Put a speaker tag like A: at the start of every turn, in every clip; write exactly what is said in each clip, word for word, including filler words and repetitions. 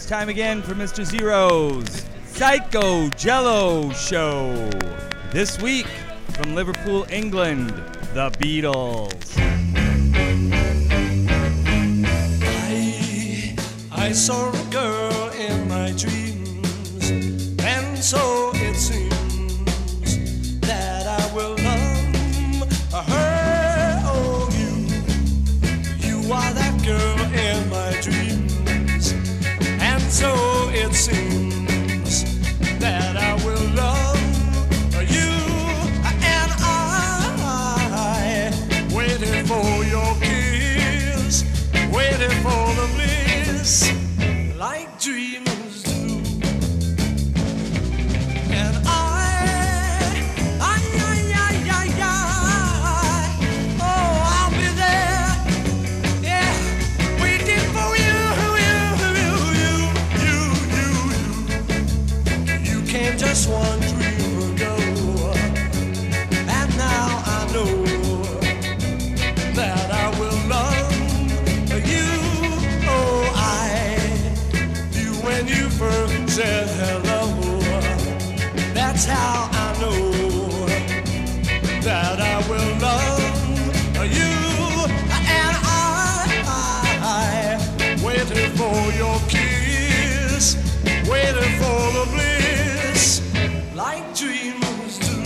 A: It's time again for Mister Zero's Psycho Jello Show. This week, from Liverpool, England, the Beatles.
B: I, I saw a girl in my dreams, and so it seems that I will love her. Oh, you, you are that girl in my dreams, and so it seems that I will love you. And I waited for your kiss, waited for the bliss, like dreamers do. And I, I, I, I, I, I, oh, I'll be there, yeah, waiting for you, you, you, you, you, you, you came just one dream ago, and now I know that I will love you. Oh, I, you when you first said hello, that's how I know that I will love you. And I, I waited for your kiss, waited for the bliss, like dreamers do.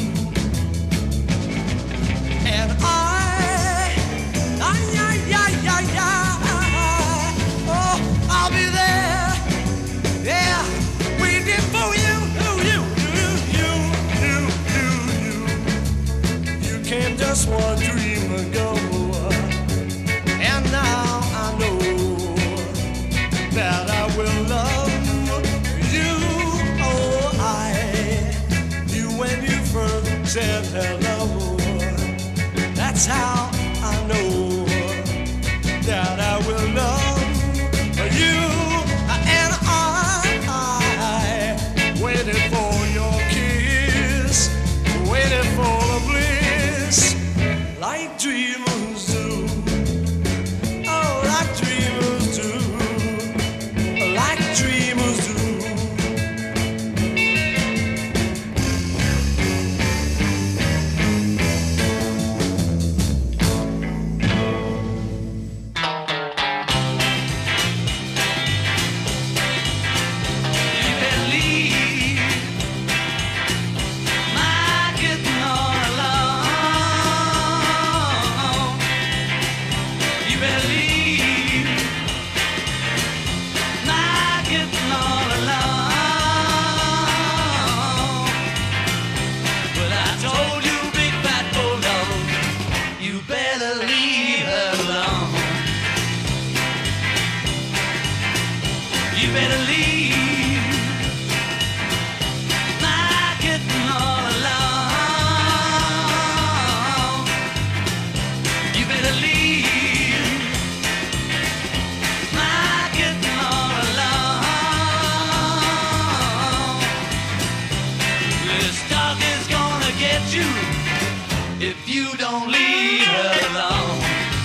B: And I, I, I, I, I, I, oh, I'll be there, yeah, waiting for you, you, you, you, you, you, you, you came just one dream ago, and now I know that I will love you. Oh, I, you when you first said hello, that's how I know that I will love you. And I, I waited for your kiss, waited for the bliss, like dreamers do. Oh, like dreamers do, like dreamers do. If you don't leave her alone.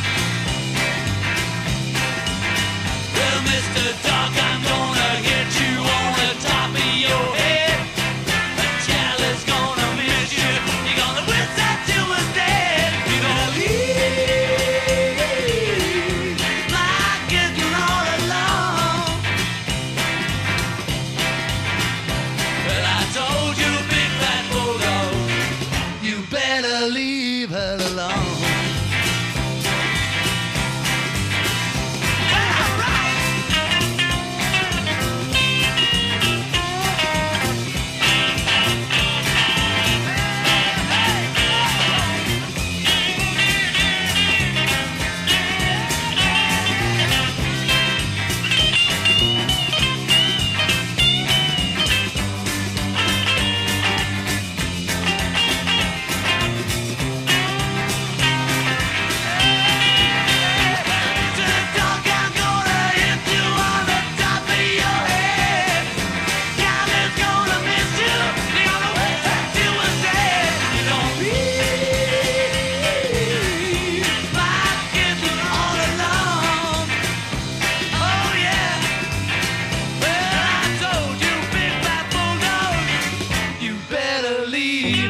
B: Well, Mister Dog, I'm gonna get you on the top of your head. A child is gonna miss you. You're gonna wish that you was dead. If you don't leave, like getting all alone. Well, I told you, big fat bulldog, you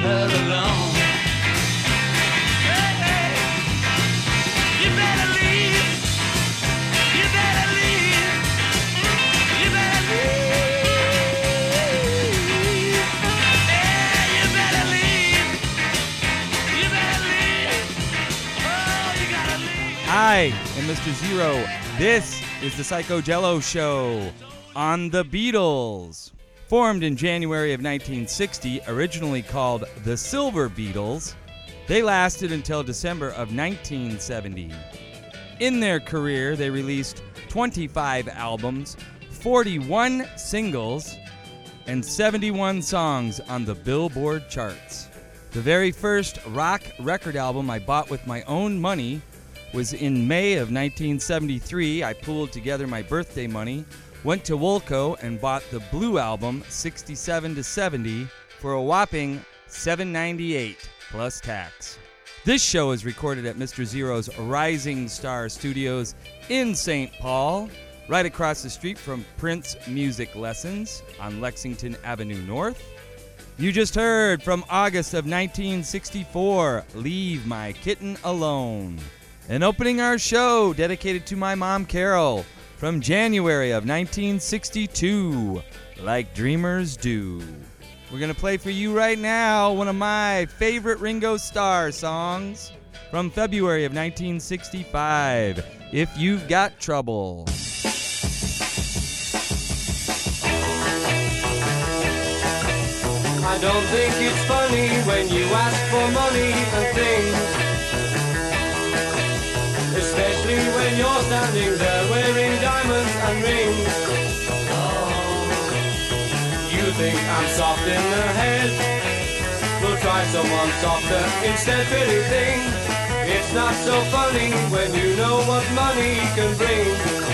B: love alone. Hey, hey. You better leave. You better leave. You better leave. Yeah, you better leave. You better leave. Oh, you gotta leave.
A: I am Mister Zero. This is the Psycho Jello Show on the Beatles. Formed in January of nineteen sixty, originally called the Silver Beatles, they lasted until December of nineteen seventy. In their career, they released twenty-five albums, forty-one singles, and seventy-one songs on the Billboard charts. The very first rock record album I bought with my own money was in May of nineteen seventy-three. I pooled together my birthday money, went to Woolco, and bought the Blue Album sixty-seven to seventy for a whopping seven dollars and ninety-eight cents plus tax. This show is recorded at Mister Zero's Rising Star Studios in Saint Paul, right across the street from Prince Music Lessons on Lexington Avenue North. You just heard from August of nineteen sixty-four, Leave My Kitten Alone. And opening our show, dedicated to my mom, Carol, from January of nineteen sixty-two, Like Dreamers Do. We're going to play for you right now one of my favorite Ringo Starr songs from February of nineteen sixty-five, If You've Got Trouble.
C: I don't think it's funny when you ask for money and things, especially when you're standing there wearing diamonds and rings. Oh, you think I'm soft in the head? We'll try someone softer instead, pretty thing. It's not so funny when you know what money can bring.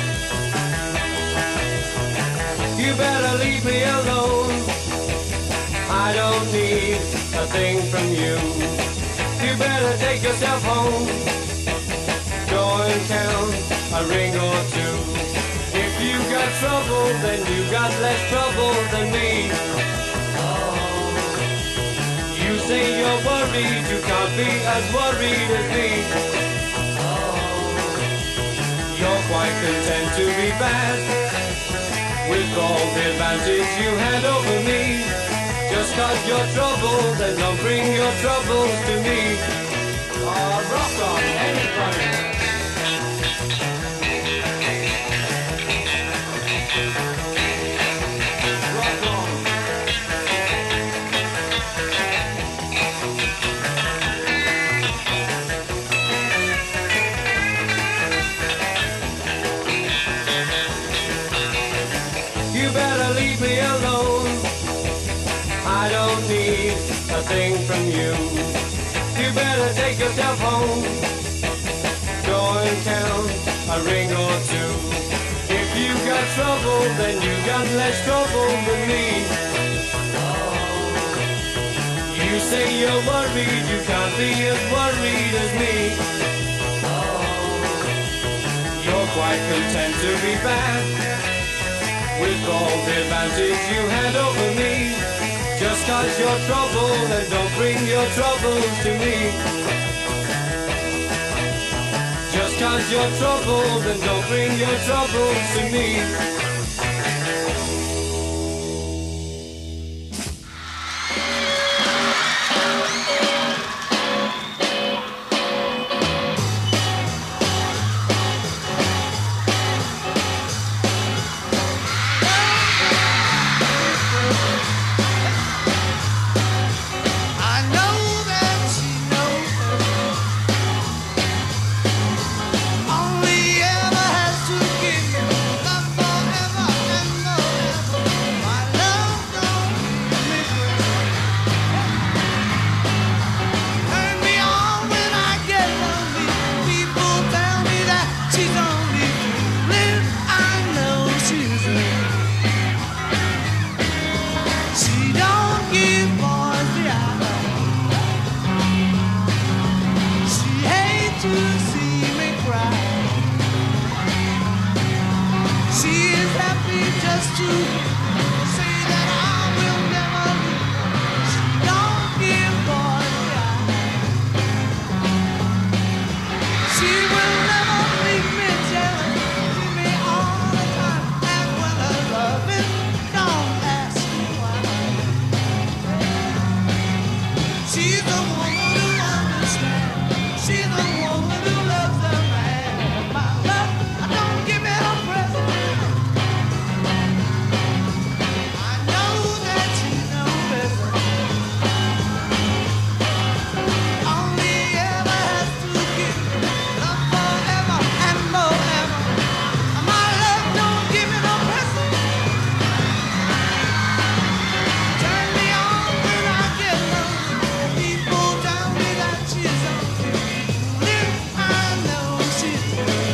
C: You better leave me alone. I don't need a thing from you. You better take yourself home. Go and count a ring or two. If you got trouble, then you got less trouble than me. Oh, you say you're worried, you can't be as worried as me. Oh, you're quite content to be bad, with all the advantage you had over me. Just cause you're troubled, then don't bring your troubles to me. Oh, rock on, anybody. You better leave me alone. I don't need a thing from you. You better take yourself home. Go and count a ring or two. If you got trouble, then you got less trouble than me. Oh, you say you're worried, you can't be as worried as me. Oh, you're quite content to be bad, with all the advantage you had over me. Just cause you're troubled, and don't bring your troubles to me. Just cause you're troubled, and don't bring your troubles to me.
D: Say that I will never leave. She don't give
B: She's the woman who understands. She's the woman who loves the man. My love, don't give me a present. I know that you know better. Only ever has to give love forever and forever. My love, don't give me no present. Turn me on when I get low. People tell me that she's on live, I know she's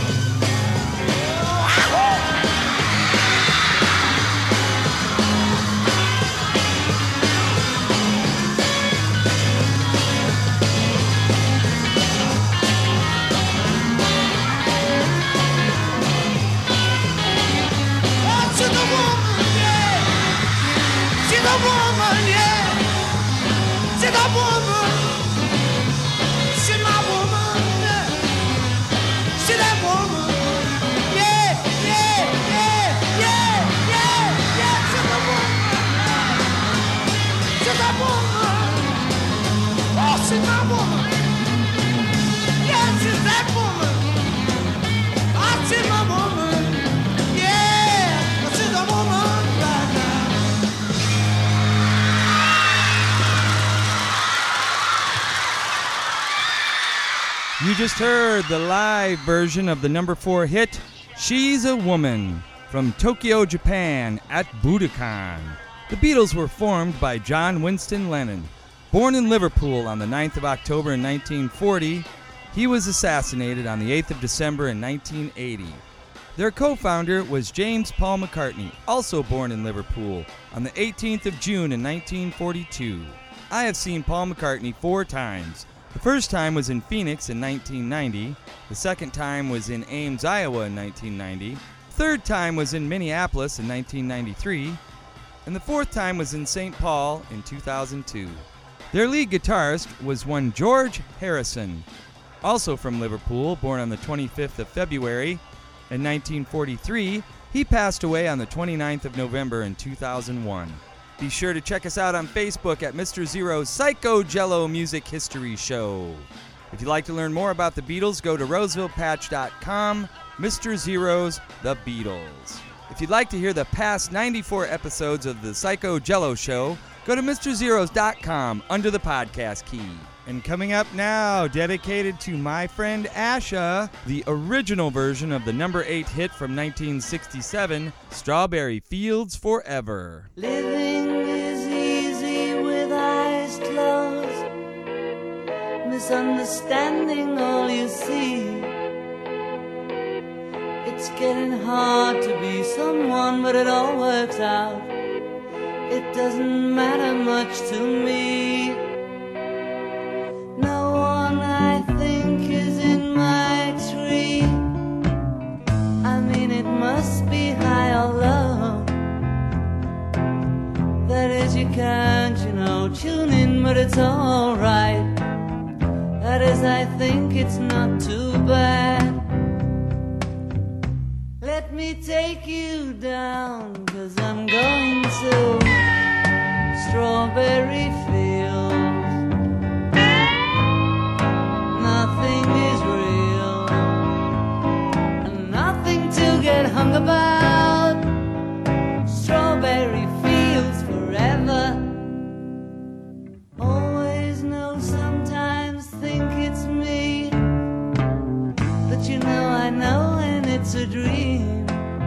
B: oh, she's a woman, yeah. She's a woman, yeah. She's a woman. She's my woman, yeah. She's that woman. Yeah, yeah, yeah, yeah, yeah, yeah. She's a woman. She's a woman. Oh, she's my woman. Yeah, she's that woman. Oh, she's my woman. Yeah, she's a woman right now.
A: You just heard the live version of the number four hit, She's a Woman, from Tokyo, Japan at Budokan. The Beatles were formed by John Winston Lennon. Born in Liverpool on the ninth of October in nineteen forty, he was assassinated on the eighth of December in nineteen eighty. Their co-founder was James Paul McCartney, also born in Liverpool, on the eighteenth of June in nineteen forty-two. I have seen Paul McCartney four times. The first time was in Phoenix in nineteen ninety, the second time was in Ames, Iowa in nineteen ninety, third time was in Minneapolis in nineteen ninety-three, and the fourth time was in Saint Paul in two thousand two. Their lead guitarist was one George Harrison, also from Liverpool, born on the twenty-fifth of February in nineteen forty-three. He passed away on the twenty-ninth of November in two thousand one. Be sure to check us out on Facebook at Mister Zero's Psycho Jello Music History Show. If you'd like to learn more about the Beatles, go to roseville patch dot com, Mister Zero's The Beatles. If you'd like to hear the past ninety-four episodes of the Psycho Jello Show, go to Mister Zeros dot com under the podcast key. And coming up now, dedicated to my friend Asha, the original version of the number eight hit from nineteen sixty-seven, Strawberry Fields Forever.
B: Living is easy with eyes closed, misunderstanding all you see. It's getting hard to be someone, but it all works out. It doesn't matter much to me. No one I think is in my tree. I mean it must be high or low. That is you can't, you know, tune in, but it's alright. That is I think it's not too bad. Let me take you down, 'cause I'm going to Strawberry Fields. Nothing is real, and nothing to get hung about. Strawberry Fields forever. Always know, sometimes think it's me, but you know I know, and it's a dream.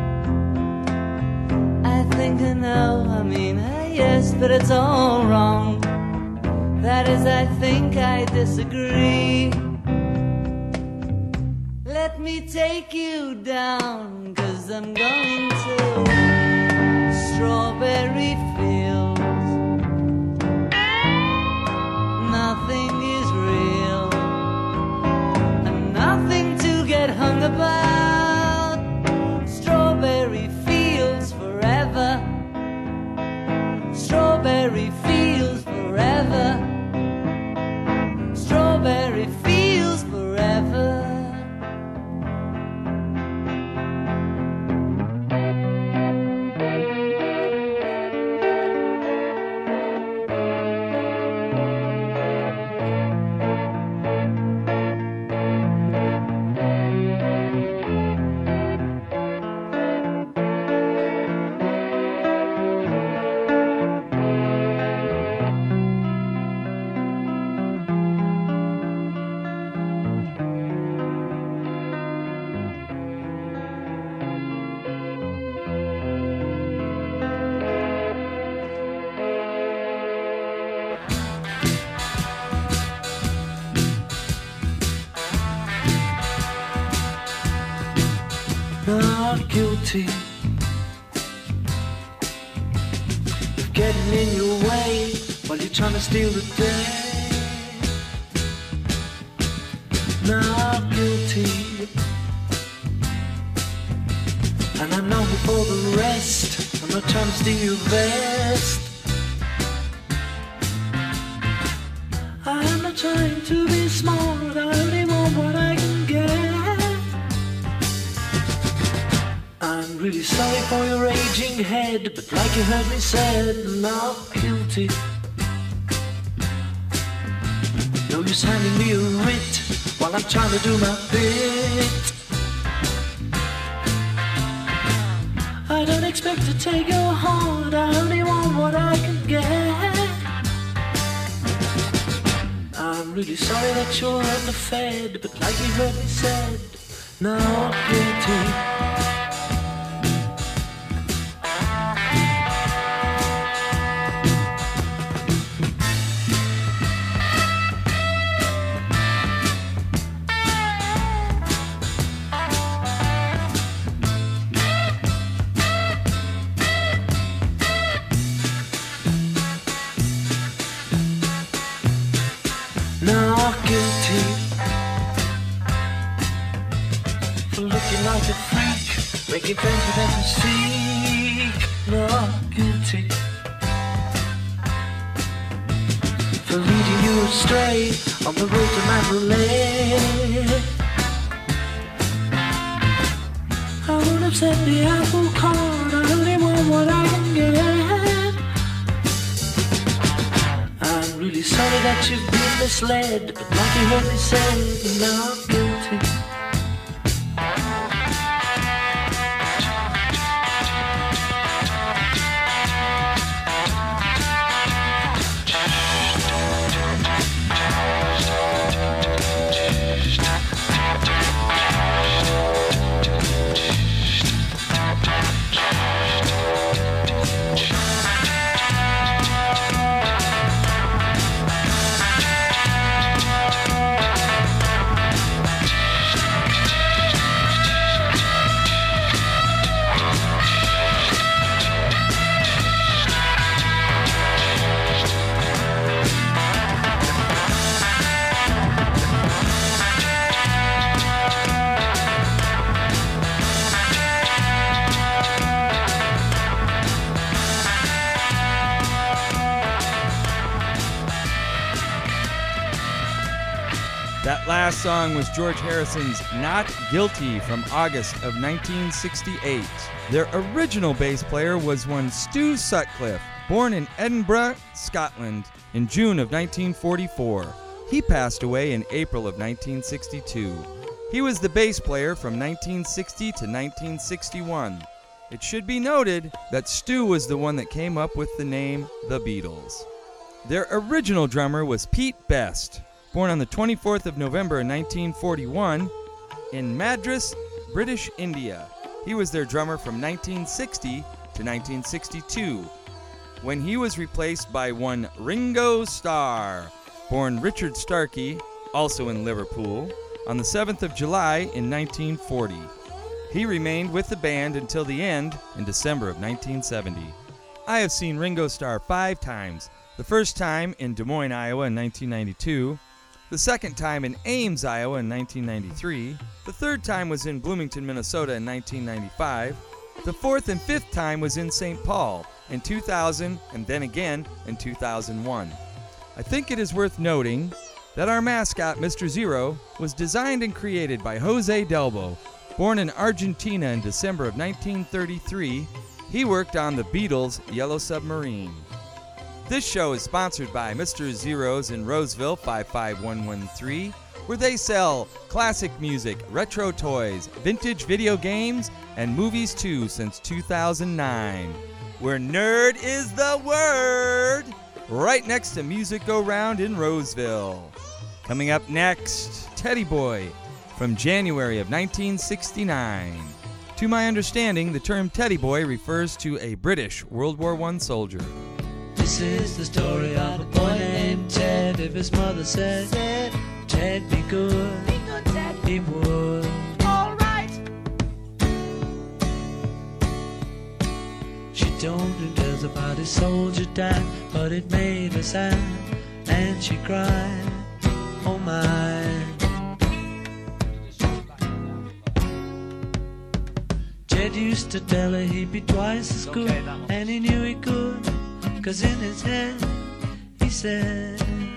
B: I think I know, I mean, uh, yes, but it's all wrong. That is, I think I disagree. Let me take you down, 'cause I'm going to Strawberry Fields. Nothing is real, and nothing to get hung about. Strawberry Fields forever. Strawberry Fields forever. Strawberry Fields forever.
D: not guilty of getting in your way while you're trying to steal the day. Not guilty, and I know before the rest, I'm not trying to steal your vest. I'm not trying to be smart, I only want what I can get. I'm really sorry for your raging head, but like you heard me said, not guilty. No use handing me a writ while I'm trying to do my bit. I don't expect to take your heart, I only want what I can get. I'm really sorry that you're underfed, but like you heard me said, not guilty. Not guilty for looking like a freak, making friends with them to seek. Not guilty for leading you astray on the road to Mandalay. I won't upset the apple cart, I only want what I can get. I'm really sorry that you've been misled, but like you heard me say, not guilty.
A: That last song was George Harrison's Not Guilty from August of nineteen sixty-eight. Their original bass player was one Stu Sutcliffe, born in Edinburgh, Scotland, in June of nineteen forty-four. He passed away in April of nineteen sixty-two. He was the bass player from nineteen sixty to nineteen sixty-one. It should be noted that Stu was the one that came up with the name The Beatles. Their original drummer was Pete Best, born on the twenty-fourth of November nineteen forty-one in Madras, British India. He was their drummer from nineteen sixty to nineteen sixty-two, when he was replaced by one Ringo Starr, born Richard Starkey, also in Liverpool, on the seventh of July in nineteen forty. He remained with the band until the end in December of nineteen seventy. I have seen Ringo Starr five times, the first time in Des Moines, Iowa in nineteen ninety-two, the second time in Ames, Iowa in nineteen ninety-three, the third time was in Bloomington, Minnesota in nineteen ninety-five, the fourth and fifth time was in Saint Paul in two thousand, and then again in two thousand one. I think it is worth noting that our mascot, Mister Zero, was designed and created by Jose Delbo. Born in Argentina in December of nineteen thirty-three, he worked on the Beatles' Yellow Submarine. This show is sponsored by Mister Zero's in Roseville, five five one one three, where they sell classic music, retro toys, vintage video games, and movies too since two thousand nine. Where nerd is the word! Right next to Music Go Round in Roseville. Coming up next, Teddy Boy from January of nineteen sixty-nine. To my understanding, the term Teddy Boy refers to a British World War One soldier.
B: This is the story of a boy named Ted. If his mother said, Ted, be good, be good, Ted, he would. All right.
D: told her there's a body soldier died, but it made her sad, and she cried, oh my. Ted used to tell her he'd be twice as good, and he knew he could, 'cause in his head he said,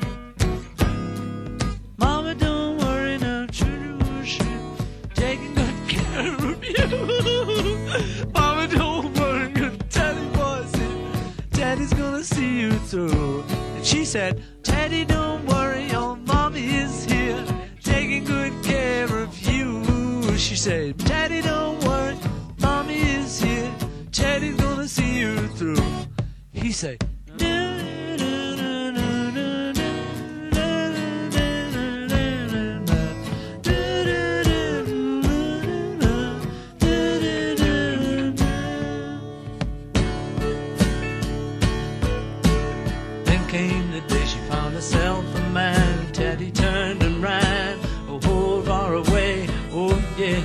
D: Mama, don't worry now, children worship, taking good care of you. Mama, don't worry, your Teddy boy's here, Teddy's gonna see you through. And she said, Teddy, don't worry, your mommy is here, taking good care of you. She said, Teddy, don't worry, mommy is here, Teddy's gonna see you through. He said, came the day she found herself a man. Teddy turned and ran, oh, whole far away, oh yeah.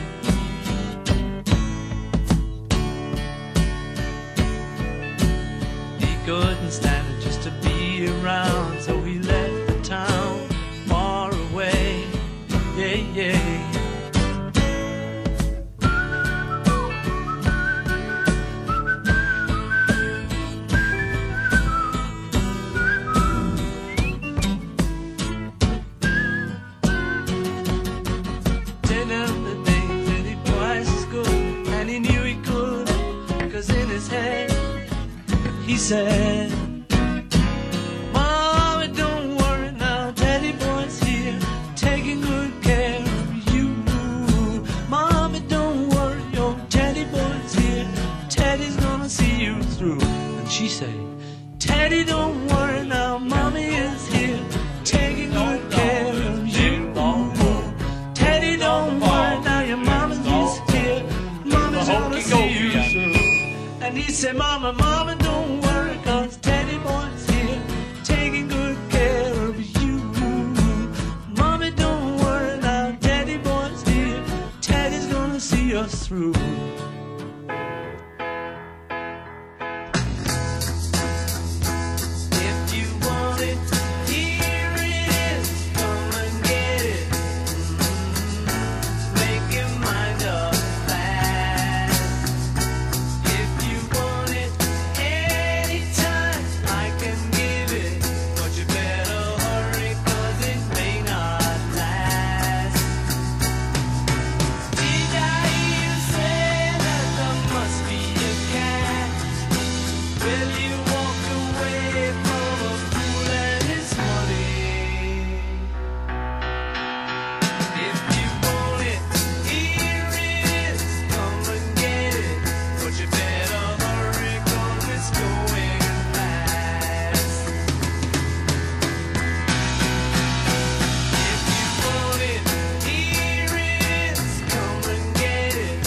D: He couldn't stand it just to be around, so he left the town far away, yeah, yeah. He said, Mama, don't worry now, Teddy boy's here, taking good care of you. Mama, don't worry, your Teddy boy's here, Teddy's gonna see you through. And she said, Teddy, don't worry now, Mommy is here, taking good care of you. Teddy, don't worry now, your mama is here, Mama's gonna see you through. And he said, Mama, Mama, don't worry, 'cause Teddy boy's here, taking good care of you. Mommy, don't worry now, Teddy boy's here, Teddy's gonna see us through. If you want it, here it is, come and get it. Mm-hmm. Make your mind up fast. If you want it anytime, I can give it, but you better hurry, 'cause it may not last. Did I hear you say that there must be a cat? Will you walk away from a fool and his money? If you want it, here it is, come and get it, but you better hurry, 'cause it's going fast. If you want it, here it is, come and get it.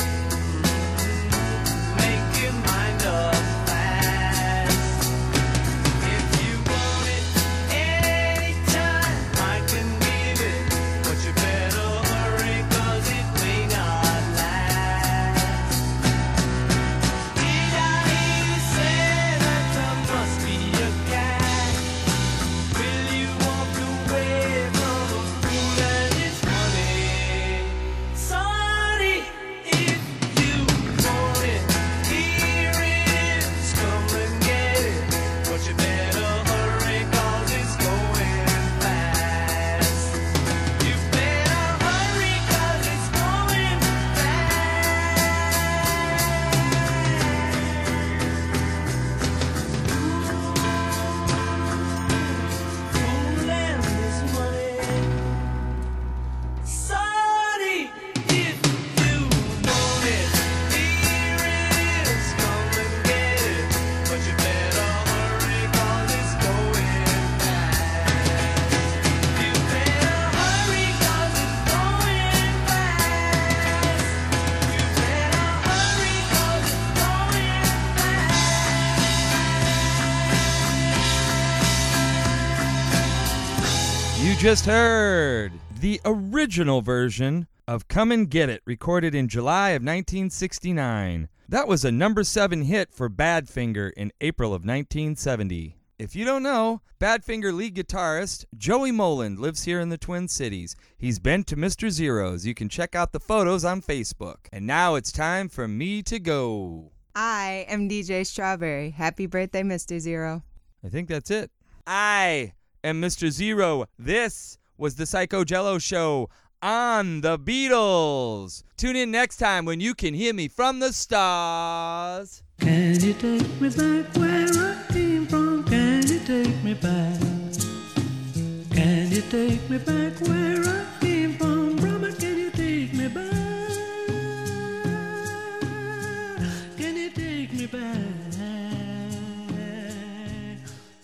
D: Make your mind up fast. If you want it anytime, I can give it, but you better hurry, 'cause it may not last. Did I hear you say that there must be a cat? Will you walk away from a fool and his money? Sorry, if you want it, here it is, come and get it, but you better hurry, 'cause it's going fast. You better hurry, 'cause it's going fast. Fool and his money. Sorry, if you want it, here it is, come and get it, but you better hurry, 'cause it's going fast. You better hurry, 'cause it's going fast. You better hurry, 'cause it's going fast.
A: You just heard the original version of Come and Get It, recorded in July of nineteen sixty-nine That was a number seven hit for Badfinger in April of nineteen seventy. If you don't know, Badfinger lead guitarist Joey Moland lives here in the Twin Cities. He's been to Mister Zero's. You can check out the photos on Facebook. And now it's time for me to go.
E: I am D J Strawberry. Happy birthday, Mister Zero.
A: I think that's it. I am Mister Zero. This was the Psycho Jello Show on the Beatles. Tune in next time when you can hear me from the stars.
D: Can you take me back where I came from? Can you take me back? Can you take me back where I